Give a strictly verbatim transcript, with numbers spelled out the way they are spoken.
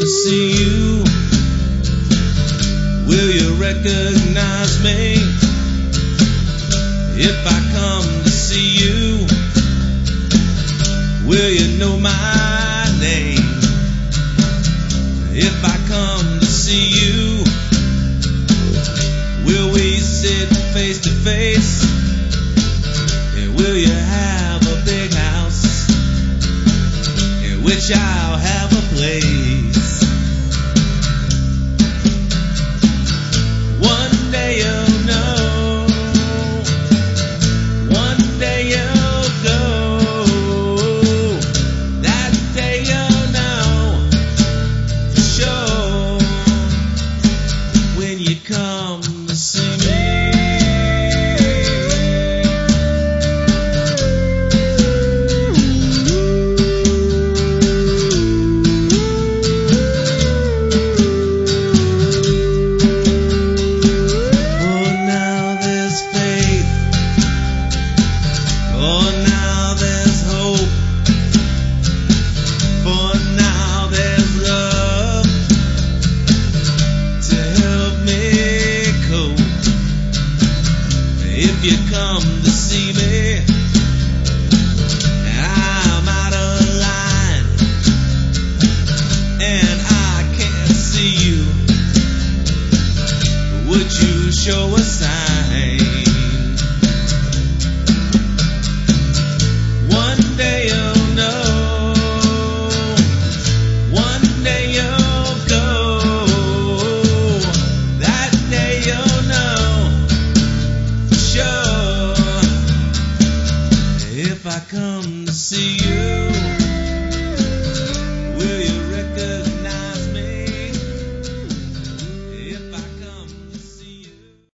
to see you, will you recognize me? If I come to see you, will you know my name? If I come to see you, will we sit face to face? And will you have a big house in which I'll have a place? One day you'll know, one day you'll go, that day you'll know for sure when you come to see me. If you come to see me and I'm out of line and I can't see you, would you show a sign? One day you'll know, one day you'll go, that day you'll know. If I come to see you.